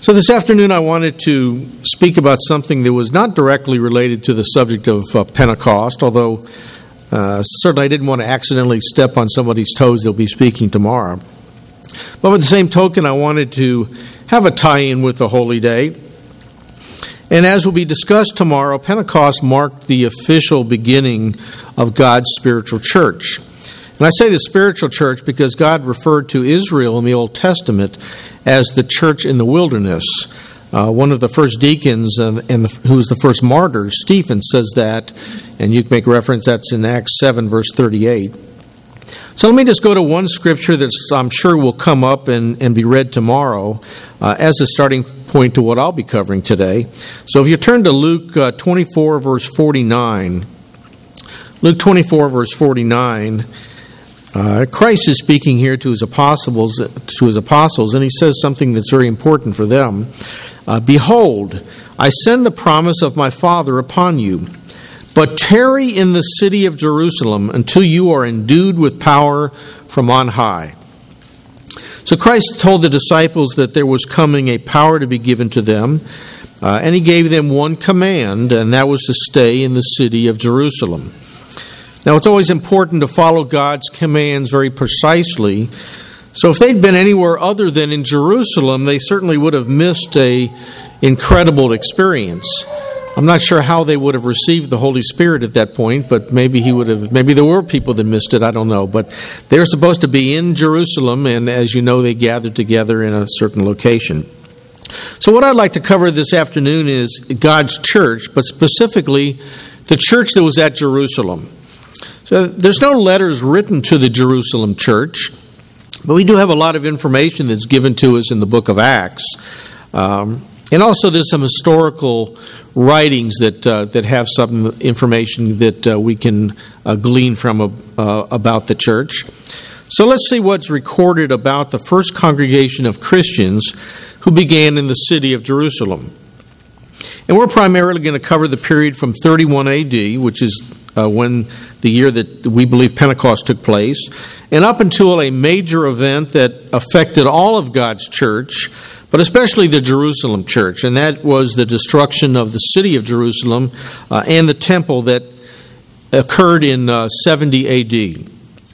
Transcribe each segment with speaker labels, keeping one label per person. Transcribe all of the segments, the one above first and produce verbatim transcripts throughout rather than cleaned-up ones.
Speaker 1: So this afternoon I wanted to speak about something that was not directly related to the subject of uh, Pentecost, although uh, certainly I didn't want to accidentally step on somebody's toes they'll be speaking tomorrow. But by the same token, I wanted to have a tie-in with the Holy Day. And as will be discussed tomorrow, Pentecost marked the official beginning of God's spiritual church. And I say the spiritual church because God referred to Israel in the Old Testament as the church in the wilderness. Uh, one of the first deacons and, and the, who was the first martyr, Stephen, says that, and you can make reference, that's in Acts seven, verse thirty-eight. So let me just go to one scripture that I'm sure will come up and, and be read tomorrow uh, as a starting point to what I'll be covering today. So if you turn to Luke uh, twenty-four, verse forty-nine, Luke twenty-four, verse forty-nine, Uh, Christ is speaking here to his apostles, to his apostles, and he says something that's very important for them. Uh, Behold, I send the promise of my Father upon you, but tarry in the city of Jerusalem until you are endued with power from on high. So Christ told the disciples that there was coming a power to be given to them, uh, and he gave them one command, and that was to stay in the city of Jerusalem. Now, it's always important to follow God's commands very precisely. So if they'd been anywhere other than in Jerusalem, they certainly would have missed an incredible experience. I'm not sure how they would have received the Holy Spirit at that point, but maybe he would have. Maybe there were people that missed it. I don't know. But they're supposed to be in Jerusalem, and as you know, they gathered together in a certain location. So what I'd like to cover this afternoon is God's church, but specifically the church that was at Jerusalem. So there's no letters written to the Jerusalem church, but we do have a lot of information that's given to us in the book of Acts. Um, and also there's some historical writings that uh, that have some information that uh, we can uh, glean from uh, about the church. So let's see what's recorded about the first congregation of Christians who began in the city of Jerusalem. And we're primarily going to cover the period from thirty-one A D, which is uh, when the year that we believe Pentecost took place, and up until a major event that affected all of God's church, but especially the Jerusalem church, and that was the destruction of the city of Jerusalem uh, and the temple that occurred in uh, seventy A D.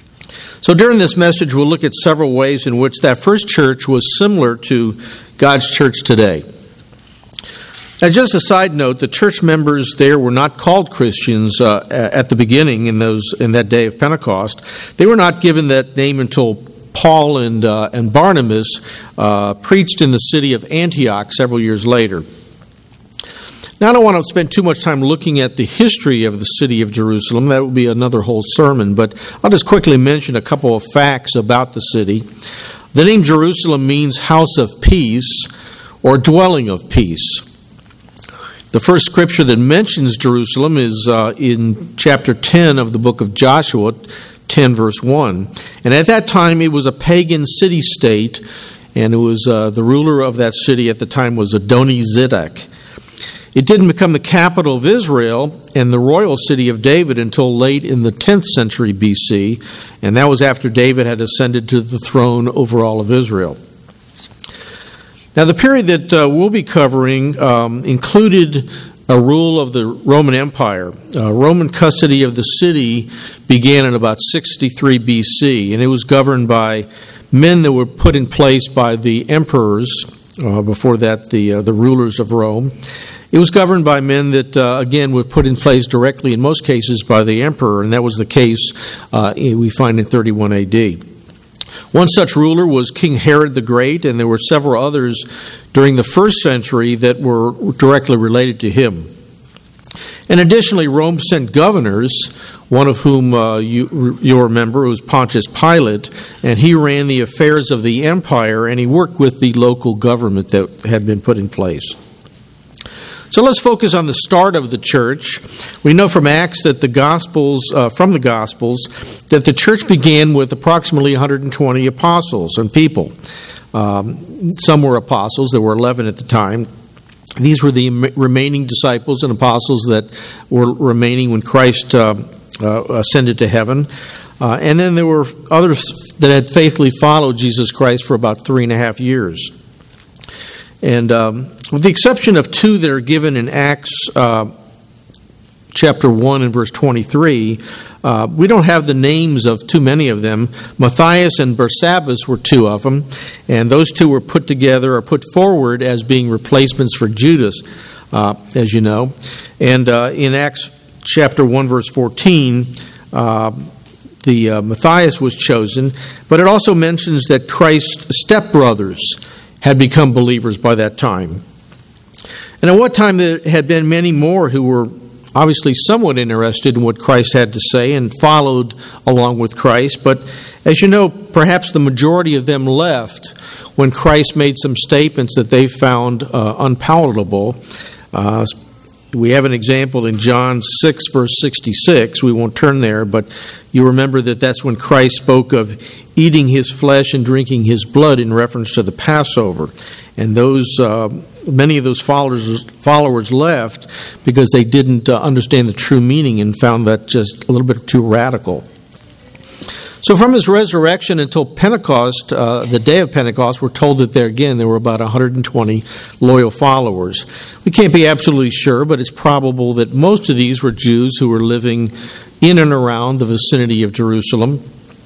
Speaker 1: So during this message, we'll look at several ways in which that first church was similar to God's church today. Now, just a side note, the church members there were not called Christians uh, at the beginning in those in that day of Pentecost. They were not given that name until Paul and uh, and Barnabas uh, preached in the city of Antioch several years later. Now, I don't want to spend too much time looking at the history of the city of Jerusalem. That would be another whole sermon, but I'll just quickly mention a couple of facts about the city. The name Jerusalem means house of peace or dwelling of peace. The first scripture that mentions Jerusalem is uh, in chapter ten of the book of Joshua, ten verse one. And at that time it was a pagan city-state, and it was uh, the ruler of that city at the time was Adoni-Zedek. It didn't become the capital of Israel and the royal city of David until late in the tenth century B C, and that was after David had ascended to the throne over all of Israel. Now, the period that uh, we'll be covering um, included a rule of the Roman Empire. Uh, Roman custody of the city began in about sixty-three B C, and it was governed by men that were put in place by the emperors, uh, before that the uh, the rulers of Rome. It was governed by men that, uh, again, were put in place directly, in most cases, by the emperor, and that was the case uh, we find in thirty-one A D. One such ruler was King Herod the Great, and there were several others during the first century that were directly related to him. And additionally, Rome sent governors, one of whom uh, you, you'll remember was Pontius Pilate, and he ran the affairs of the empire, and he worked with the local government that had been put in place. So let's focus on the start of the church. We know from Acts that the Gospels, uh, from the Gospels, that the church began with approximately one hundred twenty apostles and people. Um, some were apostles. There were eleven at the time. These were the remaining disciples and apostles that were remaining when Christ uh, uh, ascended to heaven. Uh, and then there were others that had faithfully followed Jesus Christ for about three and a half years. And um, with the exception of two that are given in Acts uh, chapter one and verse twenty-three, uh, we don't have the names of too many of them. Matthias and Barsabbas were two of them, and those two were put together or put forward as being replacements for Judas, uh, as you know. And uh, in Acts chapter one, verse fourteen, uh, the uh, Matthias was chosen, but it also mentions that Christ's stepbrothers had become believers by that time. And at what time there had been many more who were obviously somewhat interested in what Christ had to say and followed along with Christ. But as you know, perhaps the majority of them left when Christ made some statements that they found uh, unpalatable. Uh, we have an example in John six, verse sixty-six. We won't turn there, but you remember that that's when Christ spoke of eating his flesh and drinking his blood in reference to the Passover. And those uh, many of those followers followers left because they didn't uh, understand the true meaning and found that just a little bit too radical. So from his resurrection until Pentecost, uh, the day of Pentecost, we're told that there again there were about one hundred twenty loyal followers. We can't be absolutely sure, but it's probable that most of these were Jews who were living in and around the vicinity of Jerusalem.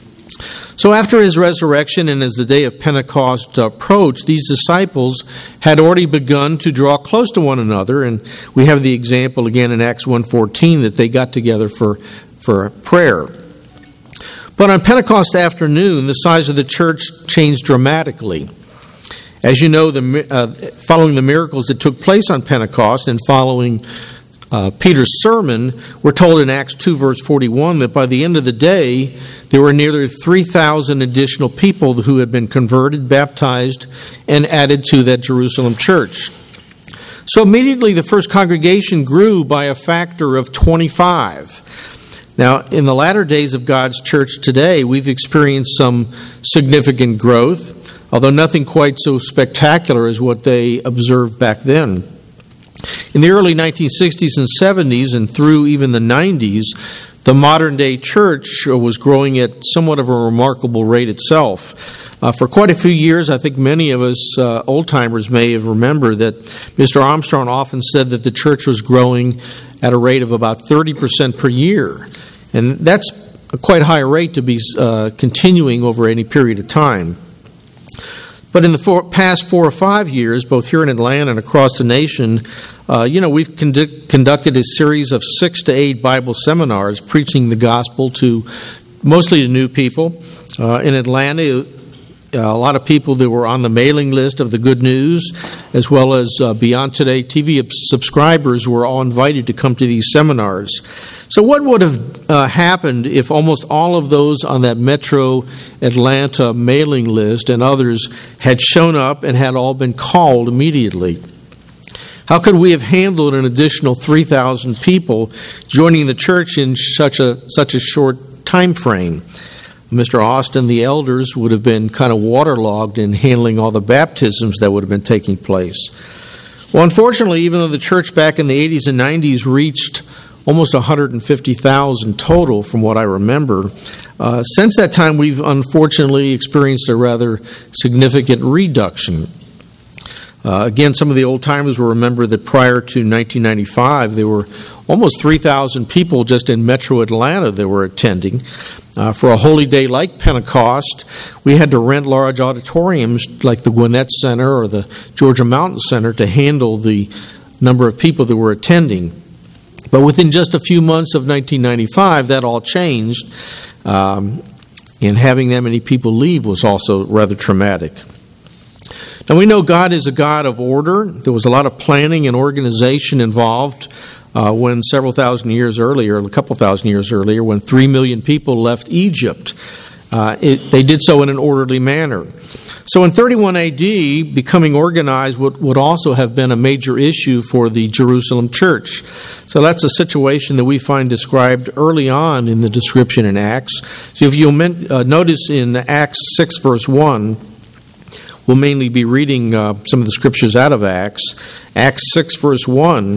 Speaker 1: So after his resurrection and as the day of Pentecost approached, these disciples had already begun to draw close to one another, and we have the example again in Acts one fourteen that they got together for, for prayer. But on Pentecost afternoon, the size of the church changed dramatically. As you know, the, uh, following the miracles that took place on Pentecost and following uh, Peter's sermon, we're told in Acts two, verse forty-one, that by the end of the day, there were nearly three thousand additional people who had been converted, baptized, and added to that Jerusalem church. So immediately the first congregation grew by a factor of twenty-five. Now, in the latter days of God's church today, we've experienced some significant growth, although nothing quite so spectacular as what they observed back then. In the early nineteen sixties and seventies and through even the nineties, the modern-day church was growing at somewhat of a remarkable rate itself. Uh, for quite a few years, I think many of us uh, old-timers may have remembered that Mister Armstrong often said that the church was growing at a rate of about thirty percent per year. And that's a quite high rate to be uh, continuing over any period of time. But in the four, past four or five years, both here in Atlanta and across the nation, uh, you know, we've conduct, conducted a series of six to eight Bible seminars preaching the gospel to mostly to new people. Uh, in Atlanta, Uh, a lot of people that were on the mailing list of the Good News, as well as uh, Beyond Today T V subscribers, were all invited to come to these seminars. So what would have uh, happened if almost all of those on that Metro Atlanta mailing list and others had shown up and had all been called immediately? How could we have handled an additional three thousand people joining the church in such a such a short time frame? Mister Austin, the elders would have been kind of waterlogged in handling all the baptisms that would have been taking place. Well, unfortunately, even though the church back in the eighties and nineties reached almost one hundred fifty thousand total from what I remember, uh, since that time we've unfortunately experienced a rather significant reduction. Uh, again, some of the old-timers will remember that prior to nineteen ninety-five, there were almost three thousand people just in Metro Atlanta that were attending. Uh, for a holy day like Pentecost, we had to rent large auditoriums like the Gwinnett Center or the Georgia Mountain Center to handle the number of people that were attending. But within just a few months of nineteen ninety-five, that all changed, um, and having that many people leave was also rather traumatic. Now, we know God is a God of order. There was a lot of planning and organization involved uh, when several thousand years earlier, a couple thousand years earlier, when three million people left Egypt. Uh, it, they did so in an orderly manner. So in thirty-one A D, becoming organized would, would also have been a major issue for the Jerusalem church. So that's a situation that we find described early on in the description in Acts. So if you'll men, uh, notice in Acts six, verse one, we'll mainly be reading uh, some of the scriptures out of Acts. Acts six, verse one.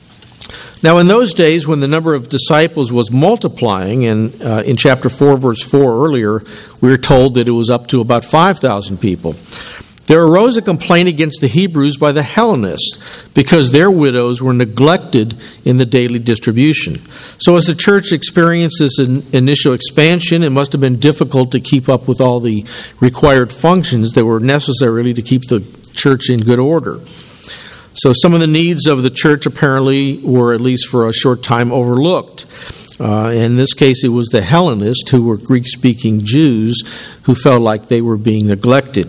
Speaker 1: Now, in those days, when the number of disciples was multiplying, and uh, in chapter four, verse four earlier, we were told that it was up to about five thousand people. There arose a complaint against the Hebrews by the Hellenists because their widows were neglected in the daily distribution. So as the church experienced this in initial expansion, it must have been difficult to keep up with all the required functions that were necessary to keep the church in good order. So some of the needs of the church apparently were, at least for a short time, overlooked. Uh, in this case, it was the Hellenists, who were Greek-speaking Jews, who felt like they were being neglected.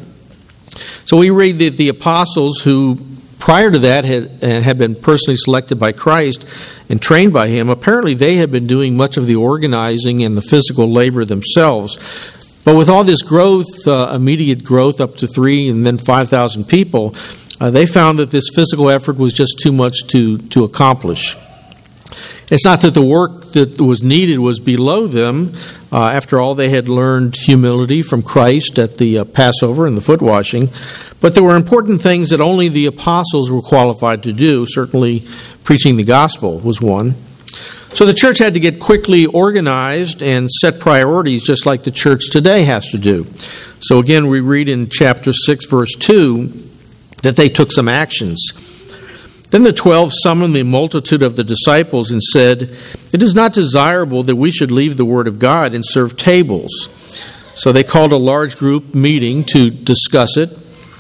Speaker 1: So we read that the apostles, who prior to that had, had been personally selected by Christ and trained by him, apparently they had been doing much of the organizing and the physical labor themselves. But with all this growth, uh, immediate growth up to three and then five thousand people, uh, they found that this physical effort was just too much to, to accomplish. It's not that the work that was needed was below them. Uh, after all, they had learned humility from Christ at the uh, Passover and the foot washing. But there were important things that only the apostles were qualified to do. Certainly, preaching the gospel was one. So the church had to get quickly organized and set priorities, just like the church today has to do. So again, we read in chapter six, verse two, that they took some actions. Then the twelve summoned the multitude of the disciples and said, "It is not desirable that we should leave the word of God and serve tables." So they called a large group meeting to discuss it.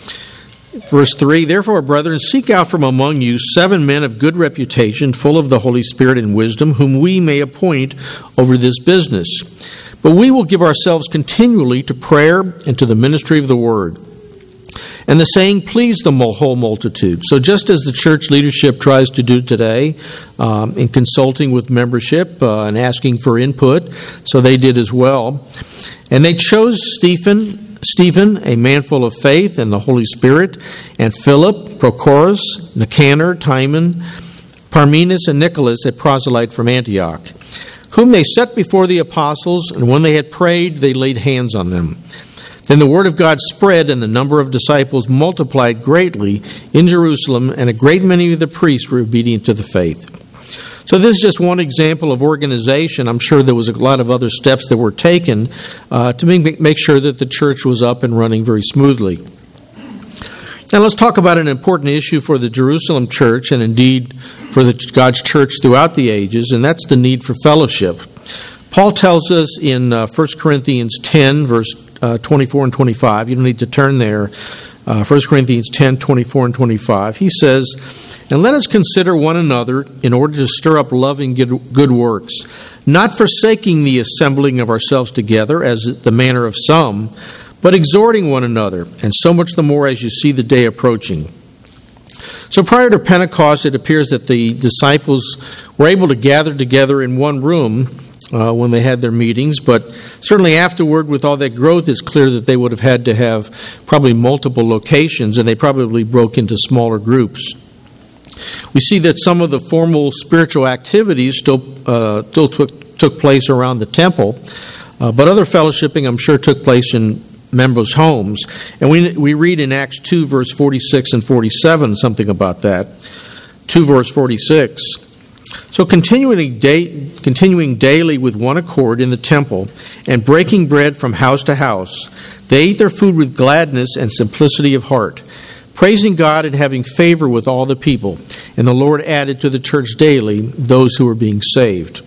Speaker 1: Verse three, "Therefore, brethren, seek out from among you seven men of good reputation, full of the Holy Spirit and wisdom, whom we may appoint over this business. But we will give ourselves continually to prayer and to the ministry of the word." And the saying pleased the whole multitude. So just as the church leadership tries to do today, um, in consulting with membership uh, and asking for input, so they did as well. And they chose Stephen, Stephen, a man full of faith and the Holy Spirit, and Philip, Prochorus, Nicanor, Timon, Parmenas, and Nicholas, a proselyte from Antioch, whom they set before the apostles, and when they had prayed, they laid hands on them. Then the word of God spread, and the number of disciples multiplied greatly in Jerusalem, and a great many of the priests were obedient to the faith. So this is just one example of organization. I'm sure there was a lot of other steps that were taken uh, to make, make sure that the church was up and running very smoothly. Now let's talk about an important issue for the Jerusalem church, and indeed for the God's church throughout the ages, and that's the need for fellowship. Paul tells us in uh, First Corinthians ten, verse uh, twenty-four and twenty-five. You don't need to turn there. Uh, First Corinthians ten, twenty-four and twenty-five. He says, "And let us consider one another in order to stir up love and good works, not forsaking the assembling of ourselves together, as the manner of some, but exhorting one another, and so much the more as you see the day approaching." So prior to Pentecost, it appears that the disciples were able to gather together in one room Uh, when they had their meetings, but certainly afterward, with all that growth, it's clear that they would have had to have probably multiple locations, and they probably broke into smaller groups. We see that some of the formal spiritual activities still uh, still took, took place around the temple, uh, but other fellowshipping, I'm sure, took place in members' homes. And we we read in Acts two, verse forty-six and forty-seven, something about that. two, verse forty-six. So continuing, day, continuing daily with one accord in the temple and breaking bread from house to house, they ate their food with gladness and simplicity of heart, praising God and having favor with all the people. And the Lord added to the church daily those who were being saved.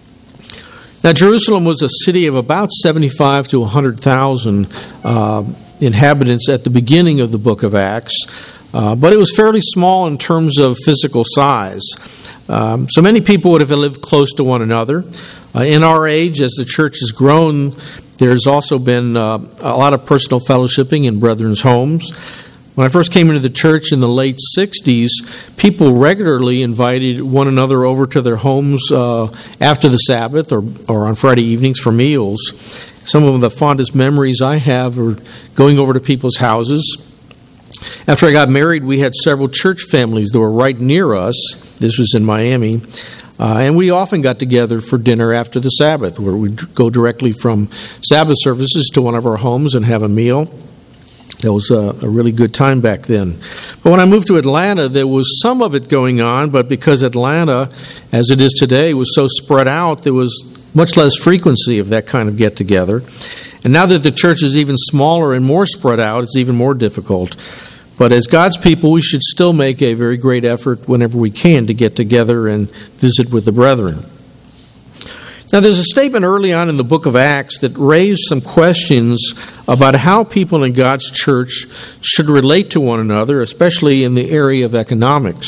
Speaker 1: Now, Jerusalem was a city of about seventy-five to one hundred thousand uh, inhabitants at the beginning of the book of Acts, uh, but it was fairly small in terms of physical size. Um, so many people would have lived close to one another. Uh, in our age, as the church has grown, there's also been uh, a lot of personal fellowshipping in brethren's homes. When I first came into the church in the late sixties, people regularly invited one another over to their homes uh, after the Sabbath or, or on Friday evenings for meals. Some of the fondest memories I have are going over to people's houses. After I got married, we had several church families that were right near us. This was in Miami. Uh, and we often got together for dinner after the Sabbath, where we'd go directly from Sabbath services to one of our homes and have a meal. That was a, a really good time back then. But when I moved to Atlanta, there was some of it going on, but because Atlanta, as it is today, was so spread out, there was much less frequency of that kind of get-together. And now that the church is even smaller and more spread out, it's even more difficult. But as God's people, we should still make a very great effort whenever we can to get together and visit with the brethren. Now, there's a statement early on in the book of Acts that raised some questions about how people in God's church should relate to one another, especially in the area of economics.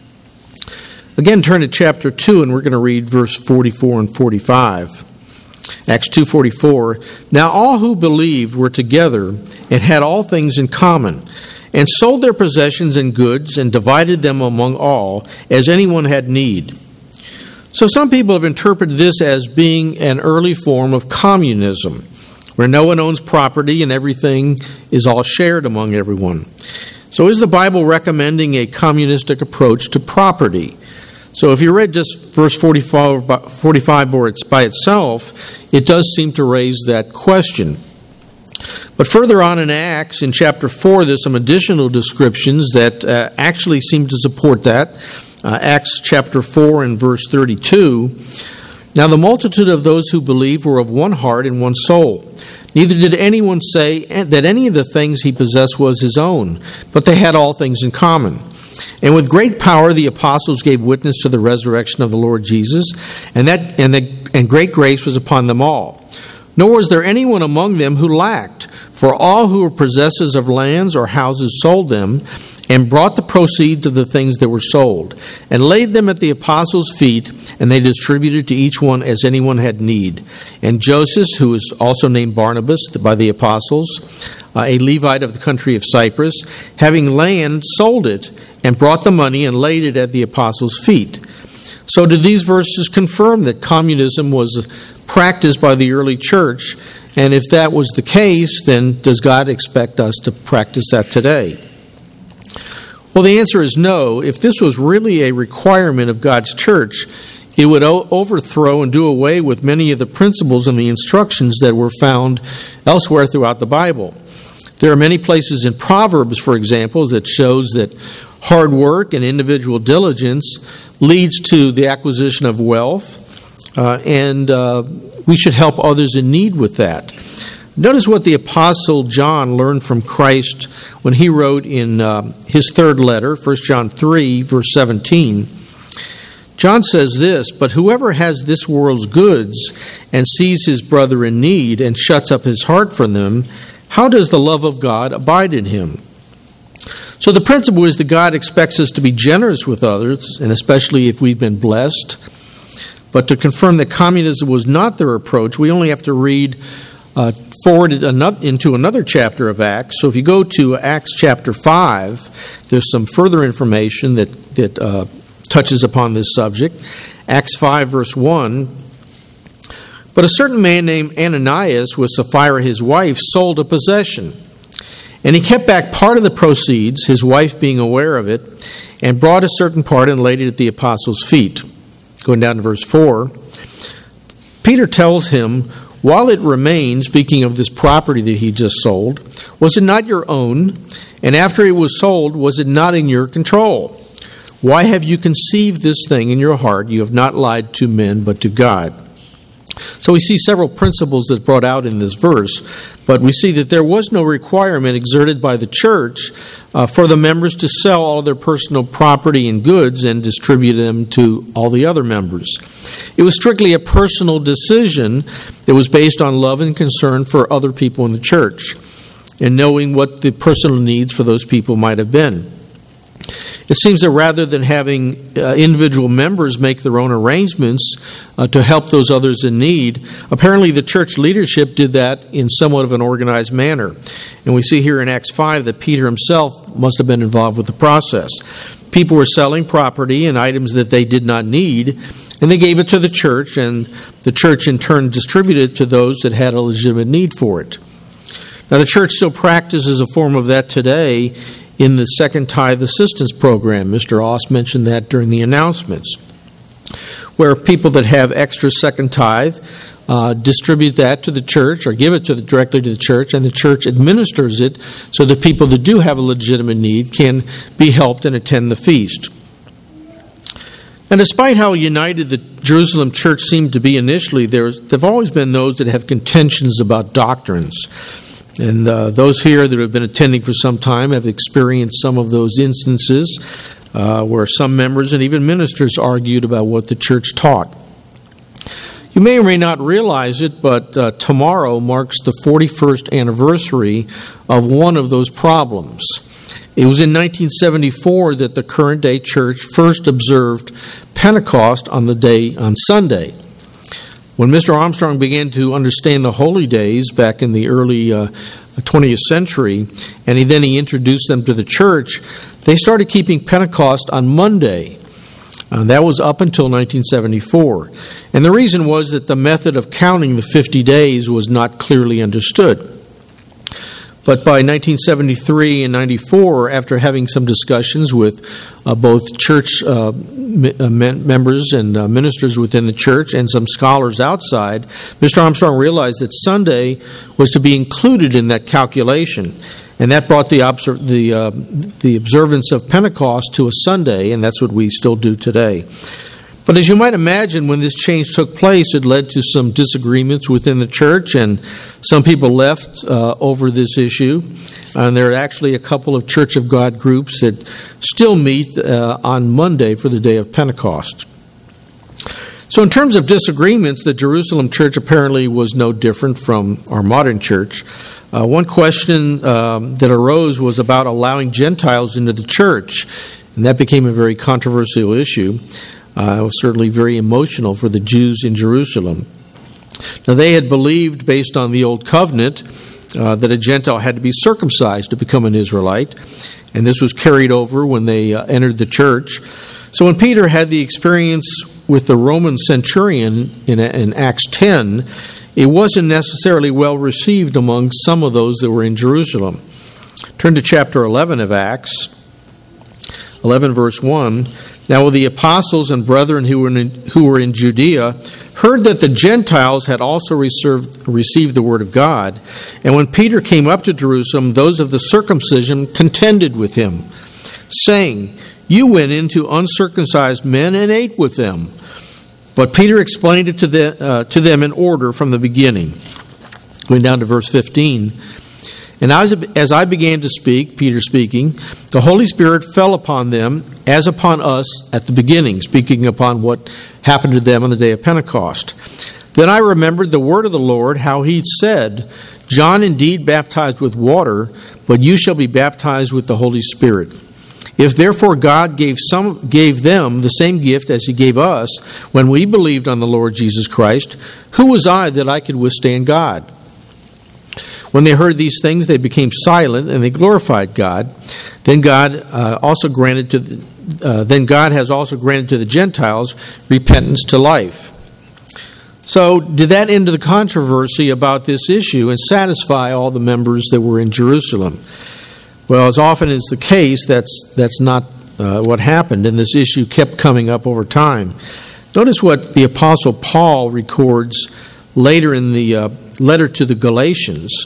Speaker 1: Again, turn to chapter two, and we're going to read verse forty-four and forty-five. Acts two forty-four. Now all who believed were together and had all things in common, and sold their possessions and goods and divided them among all, as anyone had need. So some people have interpreted this as being an early form of communism, where no one owns property and everything is all shared among everyone. So is the Bible recommending a communistic approach to property? So if you read just verse forty-five by itself, it does seem to raise that question. But further on in Acts, in chapter four, there's some additional descriptions that uh, actually seem to support that. Uh, Acts chapter four and verse thirty-two. Now the multitude of those who believed were of one heart and one soul. Neither did anyone say that any of the things he possessed was his own, but they had all things in common. And with great power the apostles gave witness to the resurrection of the Lord Jesus, and that and, the, and great grace was upon them all. Nor was there anyone among them who lacked, for all who were possessors of lands or houses sold them, and brought the proceeds of the things that were sold, and laid them at the apostles' feet, and they distributed to each one as anyone had need. And Joseph, who was also named Barnabas by the apostles, uh, a Levite of the country of Cyprus, having land, sold it, and brought the money and laid it at the apostles' feet. So do these verses confirm that communism was practiced by the early church? And if that was the case, then does God expect us to practice that today? Well, the answer is no. If this was really a requirement of God's church, it would o- overthrow and do away with many of the principles and the instructions that were found elsewhere throughout the Bible. There are many places in Proverbs, for example, that shows that hard work and individual diligence leads to the acquisition of wealth, uh, and uh, we should help others in need with that. Notice what the Apostle John learned from Christ when he wrote in uh, his third letter, First John three, verse seventeen. John says this, "But whoever has this world's goods and sees his brother in need and shuts up his heart from them, how does the love of God abide in him?" So the principle is that God expects us to be generous with others, and especially if we've been blessed. But to confirm that communism was not their approach, we only have to read uh, forward into another chapter of Acts. So if you go to Acts chapter five, there's some further information that, that uh, touches upon this subject. Acts five, verse one. But a certain man named Ananias, with Sapphira his wife, sold a possession. And he kept back part of the proceeds, his wife being aware of it, and brought a certain part and laid it at the apostles' feet. Going down to verse four, Peter tells him, "While it remained," speaking of this property that he just sold, "was it not your own? And after it was sold, was it not in your control? Why have you conceived this thing in your heart? You have not lied to men, but to God." So we see several principles that brought out in this verse, but we see that there was no requirement exerted by the church uh, for the members to sell all their personal property and goods and distribute them to all the other members. It was strictly a personal decision that was based on love and concern for other people in the church and knowing what the personal needs for those people might have been. It seems that rather than having uh, individual members make their own arrangements uh, to help those others in need, apparently the church leadership did that in somewhat of an organized manner. And we see here in Acts five that Peter himself must have been involved with the process. People were selling property and items that they did not need, and they gave it to the church, and the church in turn distributed it to those that had a legitimate need for it. Now the church still practices a form of that today in the Second Tithe Assistance Program. Mister Oss mentioned that during the announcements, where people that have extra second tithe uh, distribute that to the church or give it to the, directly to the church, and the church administers it so that people that do have a legitimate need can be helped and attend the feast. And despite how united the Jerusalem church seemed to be initially, there have always been those that have contentions about doctrines. And uh, those here that have been attending for some time have experienced some of those instances uh, where some members and even ministers argued about what the church taught. You may or may not realize it, but uh, tomorrow marks the forty-first anniversary of one of those problems. It was in nineteen seventy-four that the current-day church first observed Pentecost on the day on Sunday. When Mister Armstrong began to understand the holy days back in the early uh, twentieth century, and he, then he introduced them to the church, they started keeping Pentecost on Monday. Uh, that was up until nineteen seventy-four. And the reason was that the method of counting the fifty days was not clearly understood. But by nineteen seventy-three and ninety-four, after having some discussions with uh, both church uh, m- members and uh, ministers within the church and some scholars outside, Mister Armstrong realized that Sunday was to be included in that calculation. And that brought the, obser- the, uh, the observance of Pentecost to a Sunday, and that's what we still do today. But as you might imagine, when this change took place, it led to some disagreements within the church, and some people left uh, over this issue. And there are actually a couple of Church of God groups that still meet uh, on Monday for the day of Pentecost. So in terms of disagreements, the Jerusalem church apparently was no different from our modern church. Uh, one question um, that arose was about allowing Gentiles into the church, and that became a very controversial issue. Uh, it was certainly very emotional for the Jews in Jerusalem. Now, they had believed, based on the Old Covenant, uh, that a Gentile had to be circumcised to become an Israelite, and this was carried over when they uh, entered the church. So when Peter had the experience with the Roman centurion in, in Acts ten, it wasn't necessarily well received among some of those that were in Jerusalem. Turn to chapter eleven of Acts, eleven verse one. Now the apostles and brethren who were in, who were in Judea heard that the Gentiles had also received, received the word of God. And when Peter came up to Jerusalem, those of the circumcision contended with him, saying, "You went into uncircumcised men and ate with them." But Peter explained it to, the, uh, to them in order from the beginning. Going down to verse fifteen. And as, as I began to speak, Peter speaking, the Holy Spirit fell upon them as upon us at the beginning, speaking upon what happened to them on the day of Pentecost. Then I remembered the word of the Lord, how he said, "John indeed baptized with water, but you shall be baptized with the Holy Spirit. If therefore God gave some gave them the same gift as he gave us when we believed on the Lord Jesus Christ, who was I that I could withstand God?" When they heard these things, they became silent and they glorified God. Then God uh, also granted to the, uh, then God has also granted to the Gentiles repentance to life. So, did that end the controversy about this issue and satisfy all the members that were in Jerusalem? Well, as often is the case, that's that's not uh, what happened, and this issue kept coming up over time. Notice what the Apostle Paul records later in the uh, letter to the Galatians.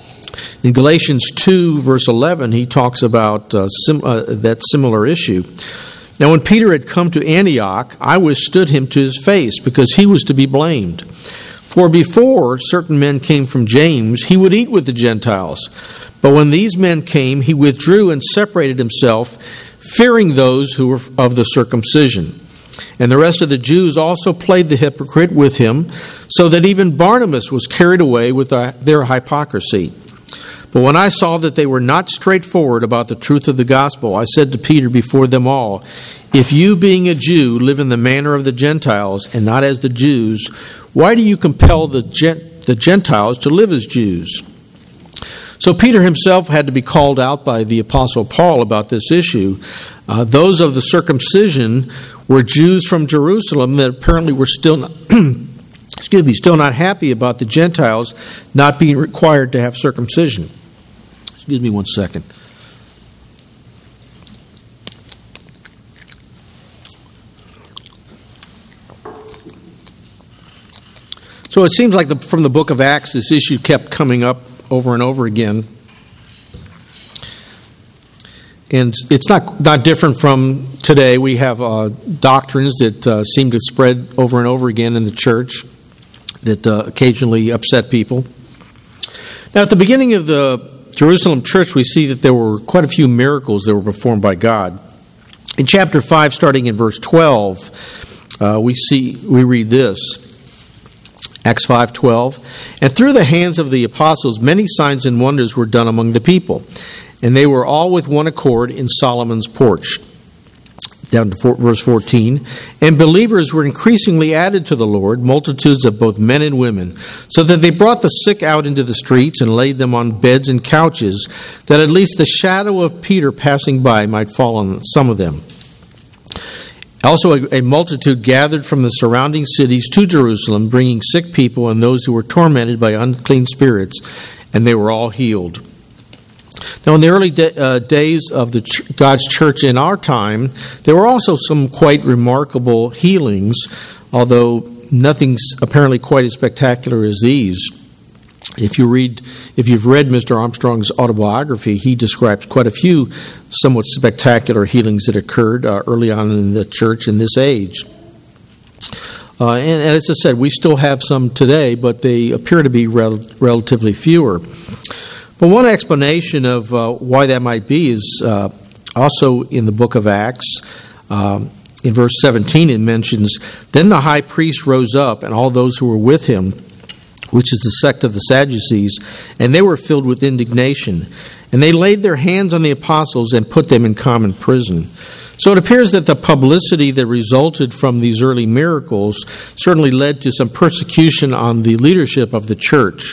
Speaker 1: In Galatians two, verse eleven, he talks about uh, sim- uh, that similar issue. Now, when Peter had come to Antioch, I withstood him to his face, because he was to be blamed. For before certain men came from James, he would eat with the Gentiles. But when these men came, he withdrew and separated himself, fearing those who were of the circumcision. And the rest of the Jews also played the hypocrite with him, so that even Barnabas was carried away with their hypocrisy. But when I saw that they were not straightforward about the truth of the gospel, I said to Peter before them all, "If you, being a Jew, live in the manner of the Gentiles and not as the Jews, why do you compel the Gent- the Gentiles to live as Jews?" So Peter himself had to be called out by the Apostle Paul about this issue. Uh, those of the circumcision were Jews from Jerusalem that apparently were still not, excuse me, still not happy about the Gentiles not being required to have circumcision. Excuse me one second. So it seems like the, from the book of Acts, this issue kept coming up over and over again. And it's not, not different from today. We have uh, doctrines that uh, seem to spread over and over again in the church that uh, occasionally upset people. Now, at the beginning of the Jerusalem church, we see that there were quite a few miracles that were performed by God. In chapter five, starting in verse twelve, uh, we see we read this. Acts five twelve, and through the hands of the apostles many signs and wonders were done among the people, and they were all with one accord in Solomon's porch. Down to four, verse fourteen, and believers were increasingly added to the Lord, multitudes of both men and women, so that they brought the sick out into the streets and laid them on beds and couches, that at least the shadow of Peter passing by might fall on some of them. Also, a, a multitude gathered from the surrounding cities to Jerusalem, bringing sick people and those who were tormented by unclean spirits, and they were all healed. Now, in the early de- uh, days of the ch- God's church in our time, there were also some quite remarkable healings, although nothing's apparently quite as spectacular as these. If you read, if you've read Mister Armstrong's autobiography, he describes quite a few somewhat spectacular healings that occurred uh, early on in the church in this age. Uh, and, and as I said, we still have some today, but they appear to be rel- relatively fewer. But one explanation of uh, why that might be is uh, also in the book of Acts. Um, in verse seventeen, it mentions, "Then the high priest rose up, and all those who were with him, which is the sect of the Sadducees, and they were filled with indignation. And they laid their hands on the apostles and put them in common prison." So it appears that the publicity that resulted from these early miracles certainly led to some persecution on the leadership of the church.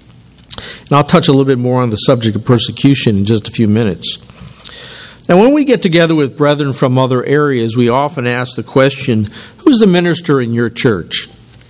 Speaker 1: And I'll touch a little bit more on the subject of persecution in just a few minutes. Now, when we get together with brethren from other areas, we often ask the question, who's the minister in your church?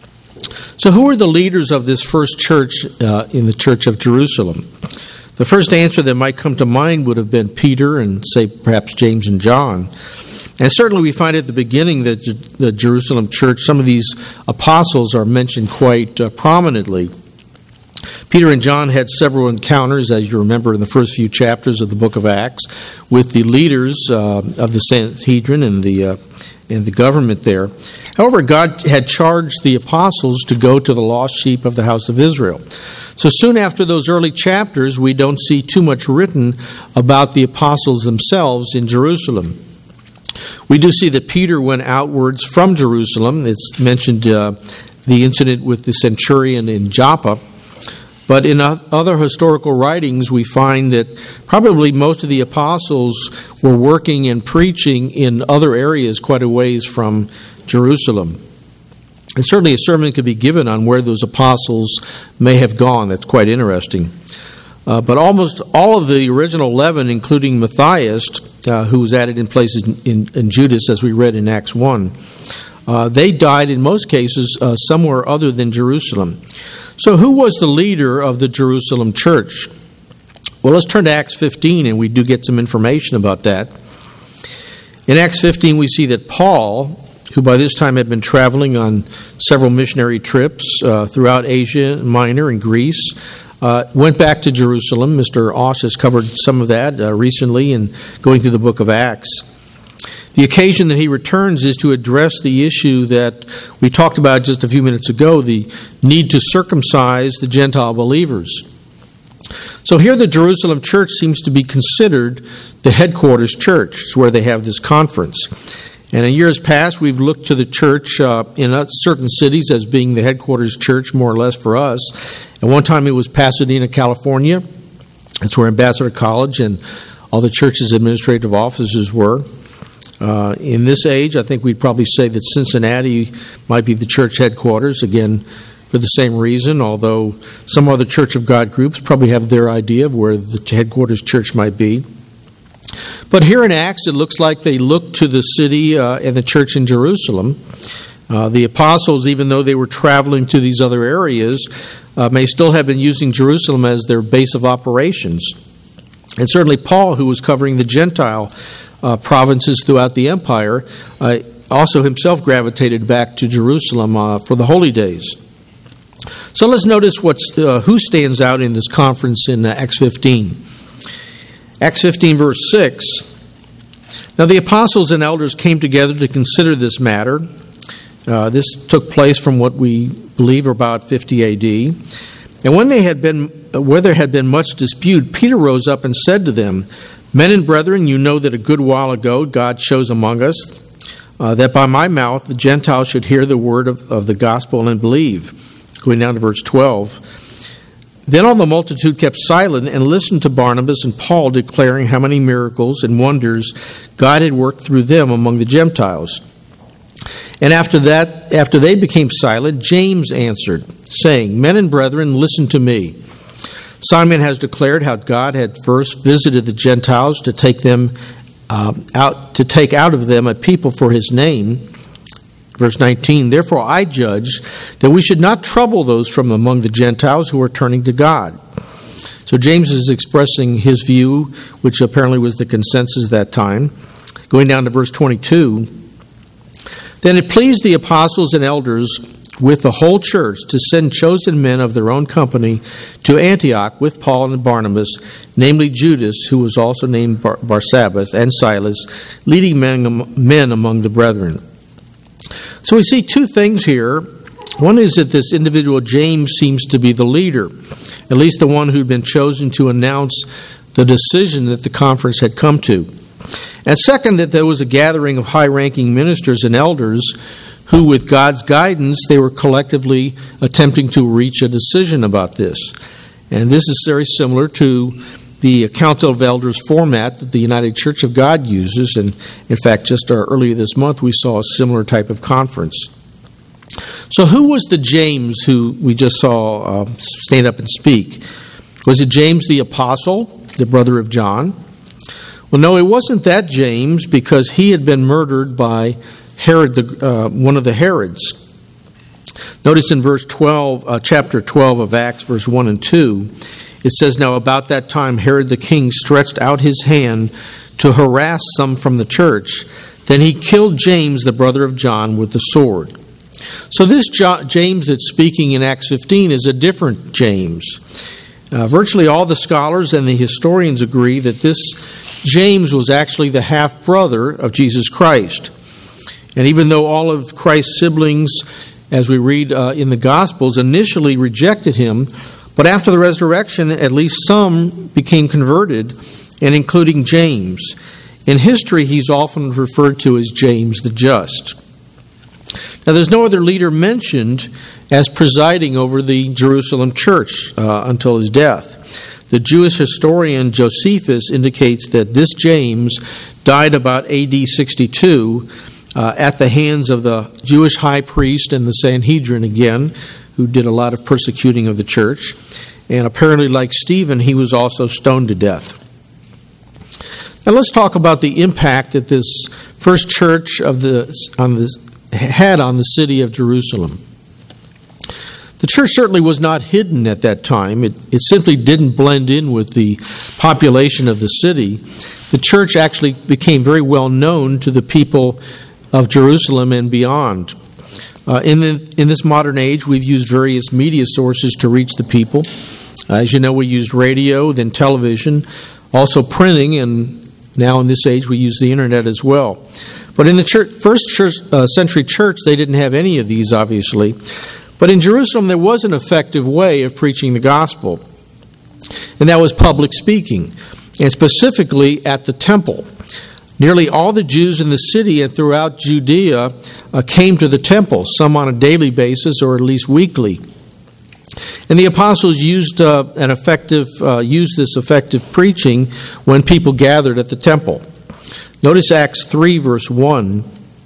Speaker 1: So who are the leaders of this first church uh, in the Church of Jerusalem? The first answer that might come to mind would have been Peter and, say, perhaps James and John. And certainly we find at the beginning that the Jerusalem church, some of these apostles are mentioned quite uh, prominently. Peter and John had several encounters, as you remember, in the first few chapters of the book of Acts, with the leaders uh, of the Sanhedrin and the uh, and the government there. However, God had charged the apostles to go to the lost sheep of the house of Israel. So soon after those early chapters, we don't see too much written about the apostles themselves in Jerusalem. We do see that Peter went outwards from Jerusalem. It's mentioned uh, the incident with the centurion in Joppa. But in other historical writings, we find that probably most of the apostles were working and preaching in other areas quite a ways from Jerusalem. And certainly a sermon could be given on where those apostles may have gone. That's quite interesting. Uh, but almost all of the original eleven, including Matthias, uh, who was added in places in, in, in Judas, as we read in Acts one, uh, they died in most cases uh, somewhere other than Jerusalem. So who was the leader of the Jerusalem church? Well, let's turn to Acts fifteen, and we do get some information about that. In Acts fifteen, we see that Paul, who by this time had been traveling on several missionary trips uh, throughout Asia Minor and Greece, uh, went back to Jerusalem. Mister Oss has covered some of that uh, recently in going through the book of Acts. The occasion that he returns is to address the issue that we talked about just a few minutes ago, the need to circumcise the Gentile believers. So here the Jerusalem church seems to be considered the headquarters church. It's where they have this conference. And in years past, we've looked to the church uh, in certain cities as being the headquarters church, more or less, for us. At one time it was Pasadena, California. That's where Ambassador College and all the church's administrative offices were. Uh, in this age, I think we'd probably say that Cincinnati might be the church headquarters, again, for the same reason, although some other Church of God groups probably have their idea of where the headquarters church might be. But here in Acts, it looks like they looked to the city uh, and the church in Jerusalem. Uh, the apostles, even though they were traveling to these other areas, uh, may still have been using Jerusalem as their base of operations. And certainly Paul, who was covering the Gentile uh, provinces throughout the empire, uh, also himself gravitated back to Jerusalem uh, for the holy days. So let's notice what's, uh, who stands out in this conference in uh, Acts fifteen. Acts fifteen, verse six. Now the apostles and elders came together to consider this matter. Uh, this took place from what we believe about fifty A D. And when they had been, where there had been much dispute, Peter rose up and said to them, "Men and brethren, you know that a good while ago God chose among us uh, that by my mouth the Gentiles should hear the word of, of the gospel and believe." Going down to verse twelve. Then all the multitude kept silent and listened to Barnabas and Paul declaring how many miracles and wonders God had worked through them among the Gentiles. And after that, after they became silent, James answered, saying, "Men and brethren, listen to me. Simon has declared how God had first visited the Gentiles to take them uh, out, to take out of them a people for his name." Verse nineteen, "Therefore I judge that we should not trouble those from among the Gentiles who are turning to God." So James is expressing his view, which apparently was the consensus at that time. Going down to verse twenty-two, "Then it pleased the apostles and elders with the whole church to send chosen men of their own company to Antioch with Paul and Barnabas, namely Judas, who was also named Bar- Barsabbas, and Silas, leading men, men among the brethren." So we see two things here. One is that this individual James seems to be the leader, at least the one who'd been chosen to announce the decision that the conference had come to. And second, that there was a gathering of high-ranking ministers and elders who, with God's guidance, they were collectively attempting to reach a decision about this. And this is very similar to the Council of Elders format that the United Church of God uses. And in fact, just uh, earlier this month, we saw a similar type of conference. So who was the James who we just saw uh, stand up and speak? Was it James the Apostle, the brother of John? Well, no, it wasn't that James, because he had been murdered by Herod, the, uh, one of the Herods. Notice in verse twelve, uh, chapter twelve of Acts, verse one and two, it says, "Now about that time Herod the king stretched out his hand to harass some from the church. Then he killed James, the brother of John, with the sword." So this jo- James that's speaking in Acts fifteen is a different James. Uh, virtually all the scholars and the historians agree that this James was actually the half-brother of Jesus Christ. And even though all of Christ's siblings, as we read uh, in the Gospels, initially rejected him, but after the resurrection, at least some became converted, and including James. In history, he's often referred to as James the Just. Now, there's no other leader mentioned as presiding over the Jerusalem church uh, until his death. The Jewish historian Josephus indicates that this James died about A D sixty-two uh, at the hands of the Jewish high priest and the Sanhedrin again, who did a lot of persecuting of the church. And apparently, like Stephen, he was also stoned to death. Now let's talk about the impact that this first church of the on this had on the city of Jerusalem. The church certainly was not hidden at that time. It, it simply didn't blend in with the population of the city. The church actually became very well known to the people of Jerusalem and beyond. Uh, in, the, in this modern age, we've used various media sources to reach the people. Uh, as you know, we used radio, then television, also printing, and now in this age we use the internet as well. But in the church, first church, uh, century church, they didn't have any of these, obviously. But in Jerusalem, there was an effective way of preaching the gospel, and that was public speaking, and specifically at the temple. Nearly all the Jews in the city and throughout Judea uh, came to the temple, some on a daily basis or at least weekly. And the apostles used uh, an effective uh, used this effective preaching when people gathered at the temple. Notice Acts three, verse one.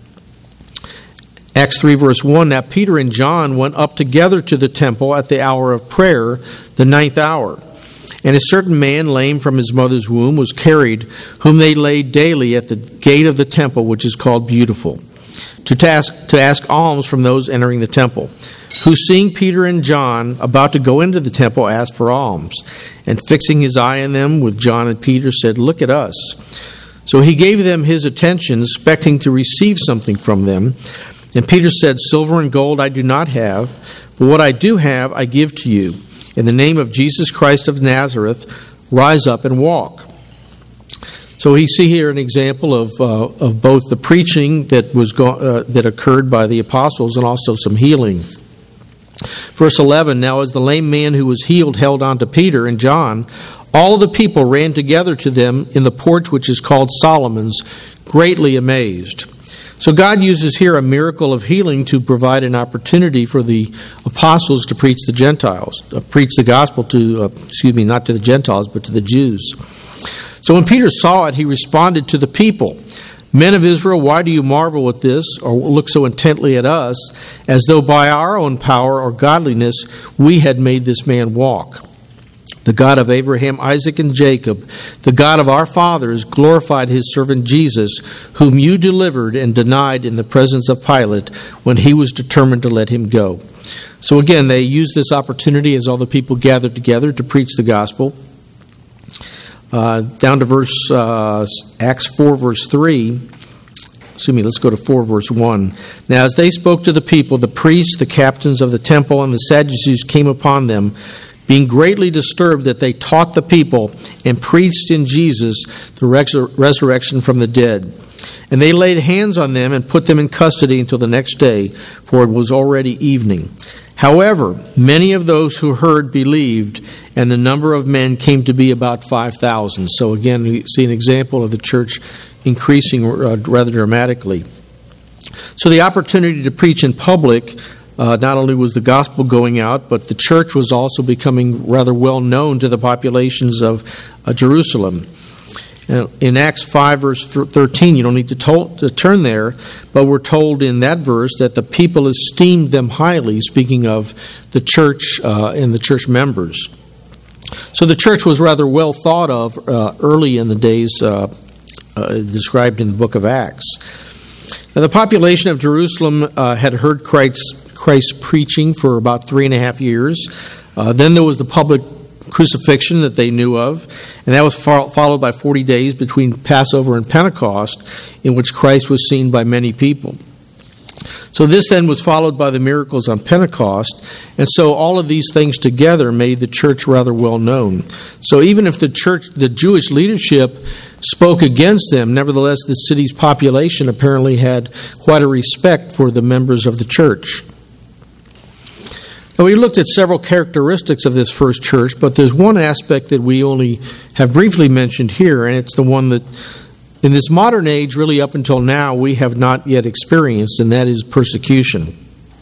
Speaker 1: Acts three, verse one, "Now Peter and John went up together to the temple at the hour of prayer, the ninth hour. And a certain man, lame from his mother's womb, was carried, whom they laid daily at the gate of the temple, which is called Beautiful, to ask, to ask alms from those entering the temple, who, seeing Peter and John about to go into the temple, asked for alms. And fixing his eye on them with John and Peter, said, 'Look at us.' So he gave them his attention, expecting to receive something from them. And Peter said, 'Silver and gold I do not have, but what I do have I give to you. In the name of Jesus Christ of Nazareth, rise up and walk.' So we see here an example of uh, of both the preaching that was go- uh, that occurred by the apostles and also some healing. Verse eleven, now as the lame man who was healed held on to Peter and John, all the people ran together to them in the porch which is called Solomon's, greatly amazed. So God uses here a miracle of healing to provide an opportunity for the apostles to preach the Gentiles, uh, preach the gospel to, uh, excuse me, not to the Gentiles, but to the Jews. So when Peter saw it, he responded to the people, men of Israel, why do you marvel at this, or look so intently at us, as though by our own power or godliness we had made this man walk? The God of Abraham, Isaac, and Jacob, the God of our fathers, glorified his servant Jesus, whom you delivered and denied in the presence of Pilate when he was determined to let him go. So again, they used this opportunity as all the people gathered together to preach the gospel. Uh, down to verse uh, Acts four, verse three. Excuse me, let's go to four, verse one. Now as they spoke to the people, the priests, the captains of the temple, and the Sadducees came upon them, being greatly disturbed that they taught the people and preached in Jesus the resur- resurrection from the dead. And they laid hands on them and put them in custody until the next day, for it was already evening. However, many of those who heard believed, and the number of men came to be about five thousand. So again, we see an example of the church increasing uh, rather dramatically. So the opportunity to preach in public, uh, not only was the gospel going out, but the church was also becoming rather well known to the populations of uh, Jerusalem. In Acts five, verse thirteen, you don't need to, to, to turn there, but we're told in that verse that the people esteemed them highly, speaking of the church uh, and the church members. So the church was rather well thought of uh, early in the days uh, uh, described in the book of Acts. Now, the population of Jerusalem uh, had heard Christ's, Christ's preaching for about three and a half years. Uh, then there was the public crucifixion that they knew of, and that was fo- followed by forty days between Passover and Pentecost, in which Christ was seen by many people. So this then was followed by the miracles on Pentecost, and so all of these things together made the church rather well known. So even if the church, the Jewish leadership spoke against them, nevertheless the city's population apparently had quite a respect for the members of the church. Now, we looked at several characteristics of this first church, but there's one aspect that we only have briefly mentioned here, and it's the one that in this modern age, really up until now, we have not yet experienced, and that is persecution.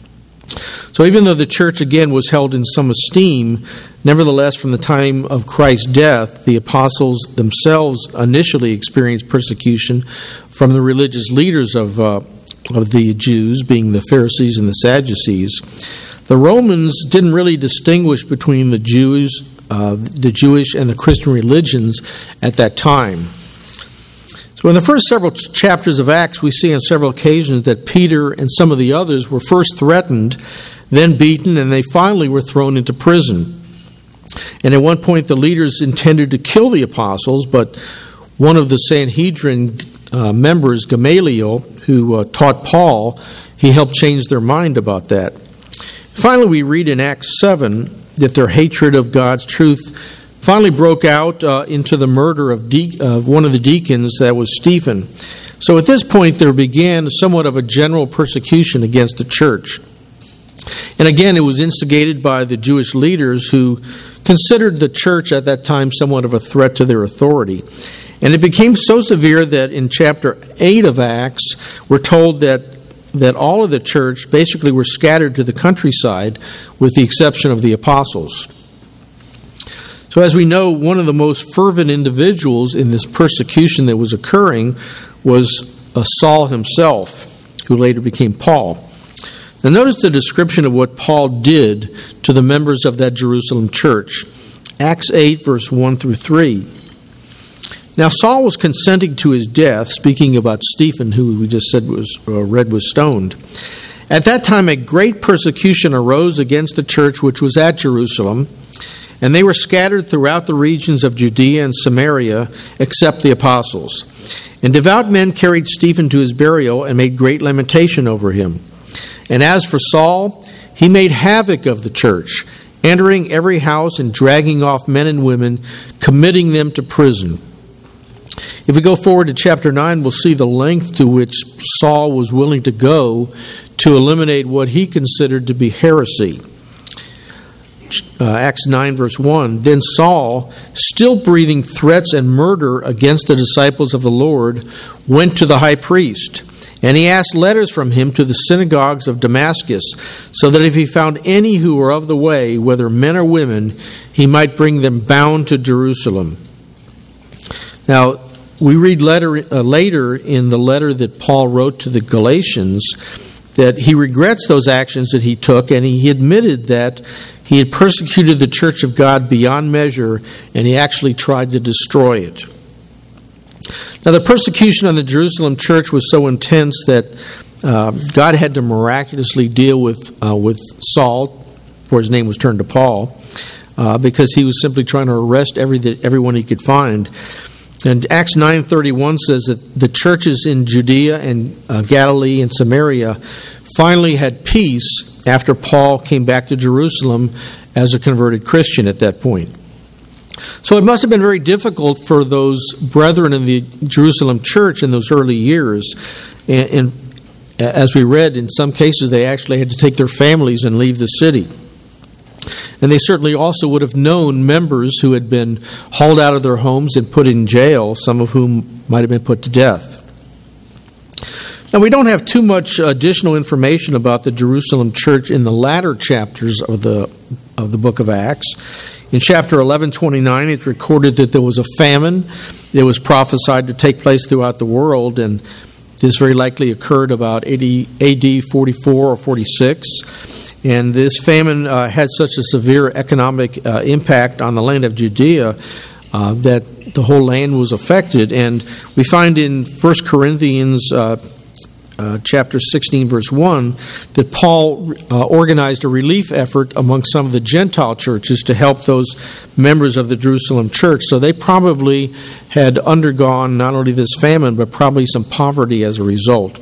Speaker 1: So even though the church, again, was held in some esteem, nevertheless, from the time of Christ's death, the apostles themselves initially experienced persecution from the religious leaders of, uh, of the Jews, being the Pharisees and the Sadducees. The Romans didn't really distinguish between the Jews, uh, the Jewish and the Christian religions at that time. So in the first several chapters of Acts, we see on several occasions that Peter and some of the others were first threatened, then beaten, and they finally were thrown into prison. And at one point, the leaders intended to kill the apostles, but one of the Sanhedrin uh, members, Gamaliel, who uh, taught Paul, he helped change their mind about that. Finally, we read in Acts seven that their hatred of God's truth finally broke out uh, into the murder of, de- of one of the deacons, that was Stephen. So at this point, there began somewhat of a general persecution against the church. And again, it was instigated by the Jewish leaders who considered the church at that time somewhat of a threat to their authority. And it became so severe that in chapter eight of Acts, we're told that that all of the church basically were scattered to the countryside with the exception of the apostles. So as we know, one of the most fervent individuals in this persecution that was occurring was uh, Saul himself, who later became Paul. Now notice the description of what Paul did to the members of that Jerusalem church. Acts eight, verse one through three. Now Saul was consenting to his death, speaking about Stephen, who we just said was uh, read was stoned. At that time a great persecution arose against the church which was at Jerusalem, and they were scattered throughout the regions of Judea and Samaria, except the apostles. And devout men carried Stephen to his burial and made great lamentation over him. And as for Saul, he made havoc of the church, entering every house and dragging off men and women, committing them to prison. If we go forward to chapter nine, we'll see the length to which Saul was willing to go to eliminate what he considered to be heresy. Uh, Acts nine, verse one, Then Saul, still breathing threats and murder against the disciples of the Lord, went to the high priest, and he asked letters from him to the synagogues of Damascus, so that if he found any who were of the way, whether men or women, he might bring them bound to Jerusalem. Now, we read letter, uh, later in the letter that Paul wrote to the Galatians that he regrets those actions that he took, and he admitted that he had persecuted the church of God beyond measure, and he actually tried to destroy it. Now, the persecution on the Jerusalem church was so intense that uh, God had to miraculously deal with uh, with Saul, where his name was turned to Paul, uh, because he was simply trying to arrest every, everyone he could find. And Acts nine thirty-one says that the churches in Judea and uh, Galilee and Samaria finally had peace after Paul came back to Jerusalem as a converted Christian at that point. So it must have been very difficult for those brethren in the Jerusalem church in those early years. And, and as we read, in some cases they actually had to take their families and leave the city. And they certainly also would have known members who had been hauled out of their homes and put in jail, some of whom might have been put to death. Now, we don't have too much additional information about the Jerusalem church in the latter chapters of the of the book of Acts. In chapter eleven twenty-nine, it's recorded that there was a famine that was prophesied to take place throughout the world, and this very likely occurred about A D forty-four or forty-six. And this famine uh, had such a severe economic uh, impact on the land of Judea uh, that the whole land was affected. And we find in First Corinthians uh, uh, chapter sixteen, verse one, that Paul uh, organized a relief effort among some of the Gentile churches to help those members of the Jerusalem church. So they probably had undergone not only this famine, but probably some poverty as a result.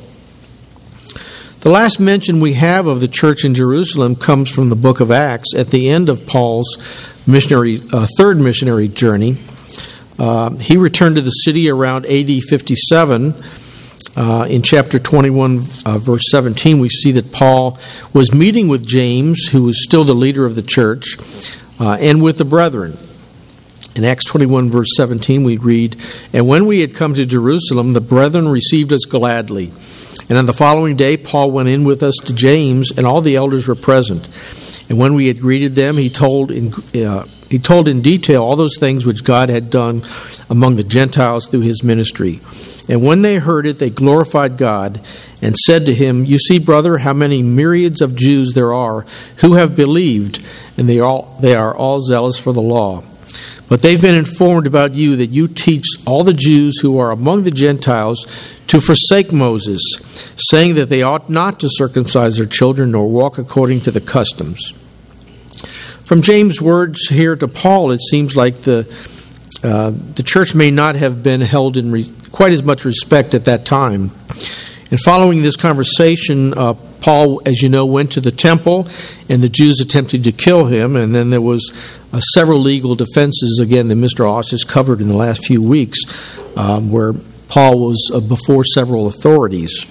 Speaker 1: The last mention we have of the church in Jerusalem comes from the book of Acts at the end of Paul's missionary uh, third missionary journey. Uh, he returned to the city around A D fifty-seven. Uh, in chapter twenty-one, uh, verse seventeen, we see that Paul was meeting with James, who was still the leader of the church, uh, and with the brethren. In Acts twenty-one, verse seventeen, we read, And when we had come to Jerusalem, the brethren received us gladly. And on the following day, Paul went in with us to James, and all the elders were present. And when we had greeted them, he told in uh, he told in detail all those things which God had done among the Gentiles through his ministry. And when they heard it, they glorified God and said to him, You see, brother, how many myriads of Jews there are who have believed, and they all they are all zealous for the law. But they've been informed about you that you teach all the Jews who are among the Gentiles to forsake Moses, saying that they ought not to circumcise their children nor walk according to the customs. From James' words here to Paul, it seems like the uh, the church may not have been held in re- quite as much respect at that time. And following this conversation, uh, Paul, as you know, went to the temple, and the Jews attempted to kill him. And then there was uh, several legal defenses, again, that Mister Oss has covered in the last few weeks, um, where Paul was uh, before several authorities.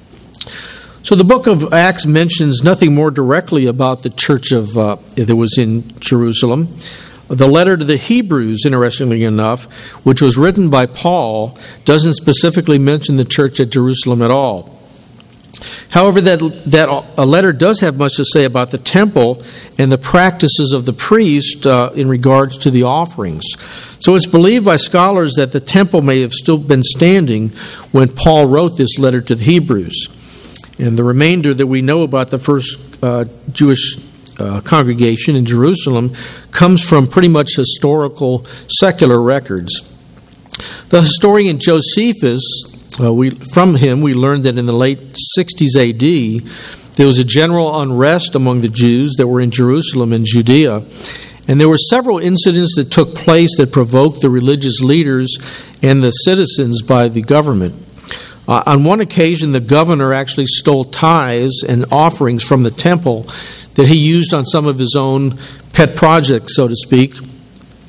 Speaker 1: So the book of Acts mentions nothing more directly about the church of uh, that was in Jerusalem. The letter to the Hebrews, interestingly enough, which was written by Paul, doesn't specifically mention the church at Jerusalem at all. However, that that a letter does have much to say about the temple and the practices of the priest uh, in regards to the offerings. So it's believed by scholars that the temple may have still been standing when Paul wrote this letter to the Hebrews. And the remainder that we know about the first uh, Jewish Uh, congregation in Jerusalem comes from pretty much historical secular records. The historian Josephus, uh, we from him we learned that in the late sixties A D there was a general unrest among the Jews that were in Jerusalem and Judea, and there were several incidents that took place that provoked the religious leaders and the citizens by the government. Uh, on one occasion, the governor actually stole tithes and offerings from the temple that he used on some of his own pet projects, so to speak.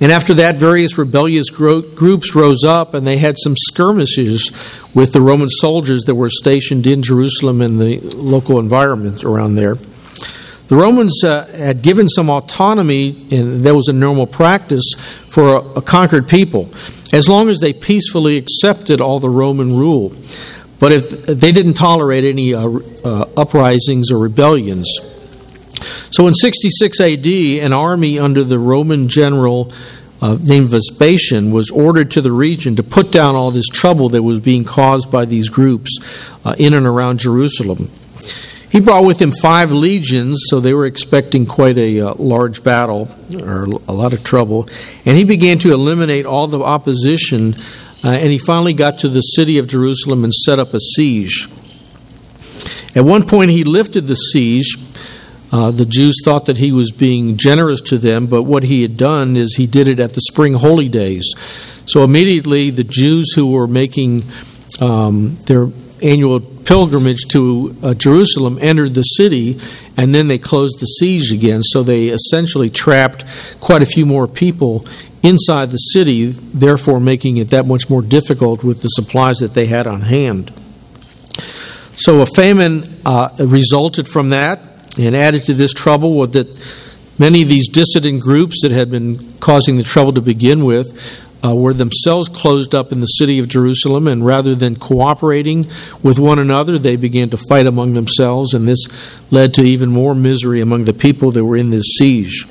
Speaker 1: And after that, various rebellious gro- groups rose up, and they had some skirmishes with the Roman soldiers that were stationed in Jerusalem and the local environment around there. The Romans uh, had given some autonomy, and that was a normal practice for a, a conquered people, as long as they peacefully accepted all the Roman rule. But if they didn't tolerate any uh, uh, uprisings or rebellions. So in sixty-six A D, an army under the Roman general uh, named Vespasian was ordered to the region to put down all this trouble that was being caused by these groups uh, in and around Jerusalem. He brought with him five legions, so they were expecting quite a uh, large battle, or a lot of trouble. And he began to eliminate all the opposition, uh, and he finally got to the city of Jerusalem and set up a siege. At one point, he lifted the siege. Uh, the Jews thought that he was being generous to them, but what he had done is he did it at the spring holy days. So immediately, the Jews who were making um, their annual pilgrimage to uh, Jerusalem entered the city, and then they closed the siege again. So they essentially trapped quite a few more people inside the city, therefore making it that much more difficult with the supplies that they had on hand. So a famine uh, resulted from that, and added to this trouble was that many of these dissident groups that had been causing the trouble to begin with Uh, were themselves closed up in the city of Jerusalem, and rather than cooperating with one another, they began to fight among themselves, and this led to even more misery among the people that were in this siege.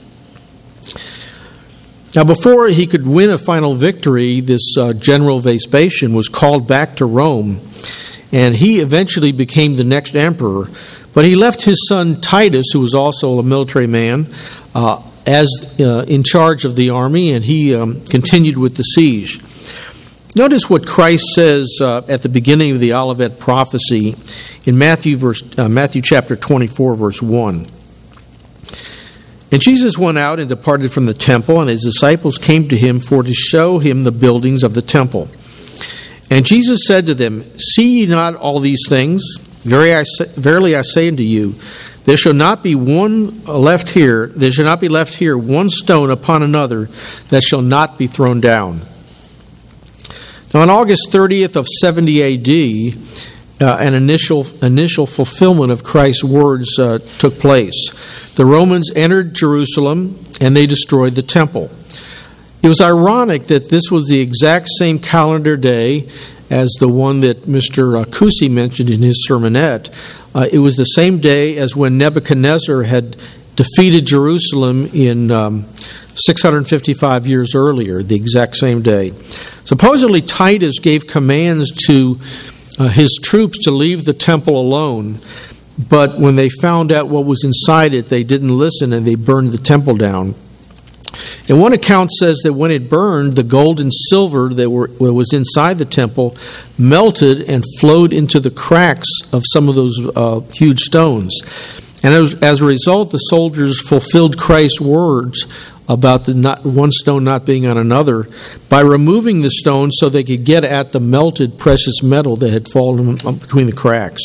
Speaker 1: Now, before he could win a final victory, this uh, General Vespasian was called back to Rome, and he eventually became the next emperor. But he left his son Titus, who was also a military man, uh, as uh, in charge of the army, and he um, continued with the siege. Notice what Christ says uh, at the beginning of the Olivet prophecy in Matthew verse uh, Matthew chapter twenty-four, verse one. And Jesus went out and departed from the temple, and his disciples came to him for to show him the buildings of the temple. And Jesus said to them, "See ye not all these things? Verily I say, verily I say unto you, there shall not be one left here, there shall not be left here one stone upon another that shall not be thrown down." Now on August thirtieth of seventy A D, uh, an initial initial fulfillment of Christ's words uh, took place. The Romans entered Jerusalem and they destroyed the temple. It was ironic that this was the exact same calendar day as the one that Mister Kusi mentioned in his sermonette. Uh, it was the same day as when Nebuchadnezzar had defeated Jerusalem in um, six hundred fifty-five years earlier, the exact same day. Supposedly, Titus gave commands to uh, his troops to leave the temple alone, but when they found out what was inside it, they didn't listen and they burned the temple down. And one account says that when it burned, the gold and silver that were that was inside the temple melted and flowed into the cracks of some of those uh, huge stones. And as, as a result, the soldiers fulfilled Christ's words about the not, one stone not being on another by removing the stone so they could get at the melted precious metal that had fallen between the cracks.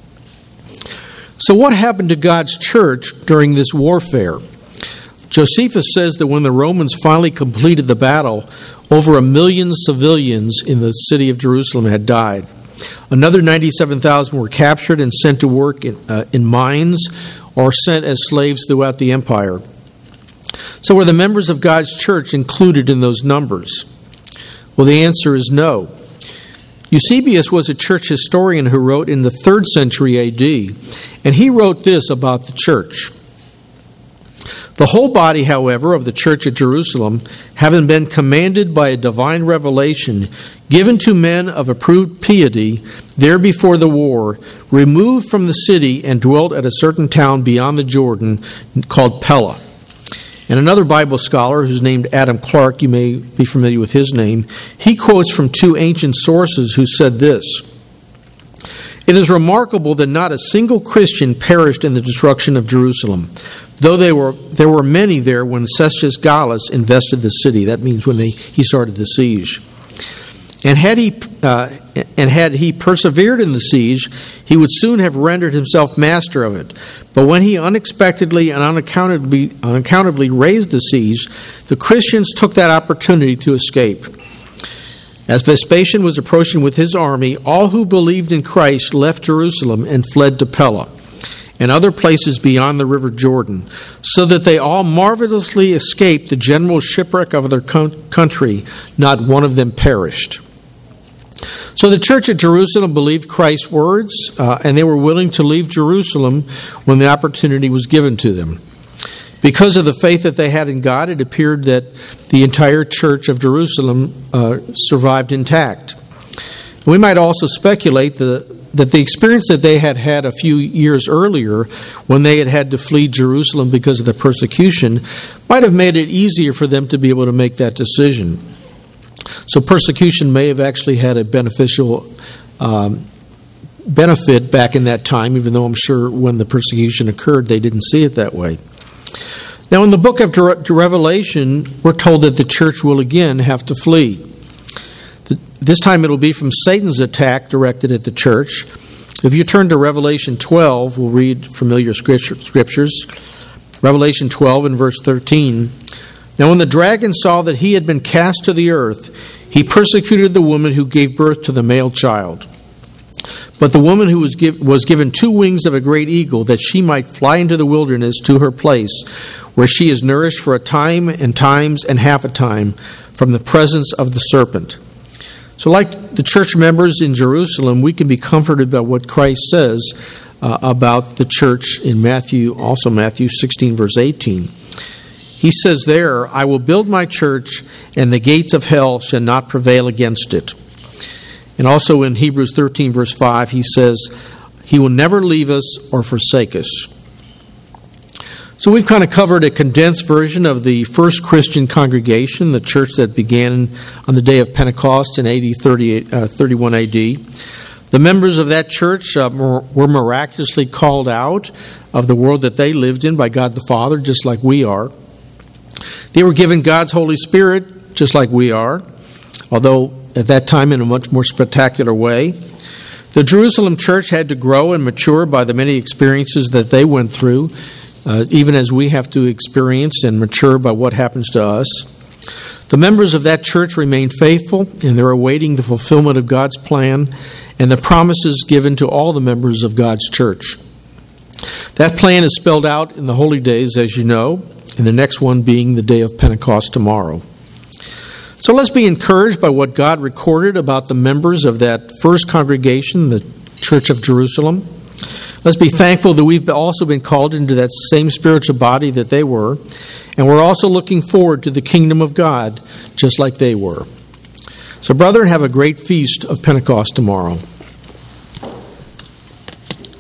Speaker 1: So what happened to God's church during this warfare? Josephus says that when the Romans finally completed the battle, over a million civilians in the city of Jerusalem had died. Another ninety-seven thousand were captured and sent to work in, uh, in mines or sent as slaves throughout the empire. So were the members of God's church included in those numbers? Well, the answer is no. Eusebius was a church historian who wrote in the third century A D, and he wrote this about the church. The whole body, however, of the church at Jerusalem, having been commanded by a divine revelation given to men of approved piety there before the war, removed from the city and dwelt at a certain town beyond the Jordan called Pella. And another Bible scholar who's named Adam Clark, you may be familiar with his name, he quotes from two ancient sources who said this: "It is remarkable that not a single Christian perished in the destruction of Jerusalem, though they were, there were many there when Cestius Gallus invested the city." That means when they, he started the siege. And had he uh, and had he persevered in the siege, he would soon have rendered himself master of it. But when he unexpectedly and unaccountably, unaccountably raised the siege, the Christians took that opportunity to escape. As Vespasian was approaching with his army, all who believed in Christ left Jerusalem and fled to Pella and other places beyond the river Jordan, so that they all marvelously escaped the general shipwreck of their country. Not one of them perished. So the church at Jerusalem believed Christ's words, uh, and they were willing to leave Jerusalem when the opportunity was given to them. Because of the faith that they had in God, it appeared that the entire church of Jerusalem uh, survived intact. We might also speculate the, that the experience that they had had a few years earlier, when they had had to flee Jerusalem because of the persecution, might have made it easier for them to be able to make that decision. So persecution may have actually had a beneficial um, benefit back in that time, even though I'm sure when the persecution occurred, they didn't see it that way. Now, in the book of Revelation, we're told that the church will again have to flee. This time it'll be from Satan's attack directed at the church. If you turn to Revelation twelve, we'll read familiar scriptures. Revelation twelve and verse thirteen. Now when the dragon saw that he had been cast to the earth, he persecuted the woman who gave birth to the male child. But the woman who was, give, was given two wings of a great eagle, that she might fly into the wilderness to her place, where she is nourished for a time and times and half a time from the presence of the serpent. So like the church members in Jerusalem, we can be comforted by what Christ says uh, about the church in Matthew, also Matthew sixteen, verse eighteen. He says there, I will build my church, and the gates of hell shall not prevail against it. And also in Hebrews thirteen, verse five, he says, he will never leave us or forsake us. So we've kind of covered a condensed version of the first Christian congregation, the church that began on the day of Pentecost in A D thirty-one A D. The members of that church uh, were miraculously called out of the world that they lived in by God the Father, just like we are. They were given God's Holy Spirit, just like we are, although at that time in a much more spectacular way. The Jerusalem church had to grow and mature by the many experiences that they went through, Uh, even as we have to experience and mature by what happens to us. The members of that church remain faithful, and they're awaiting the fulfillment of God's plan and the promises given to all the members of God's church. That plan is spelled out in the holy days, as you know, and the next one being the day of Pentecost tomorrow. So let's be encouraged by what God recorded about the members of that first congregation, the Church of Jerusalem. Let's be thankful that we've also been called into that same spiritual body that they were, and we're also looking forward to the kingdom of God, just like they were. So, brethren, have a great feast of Pentecost tomorrow.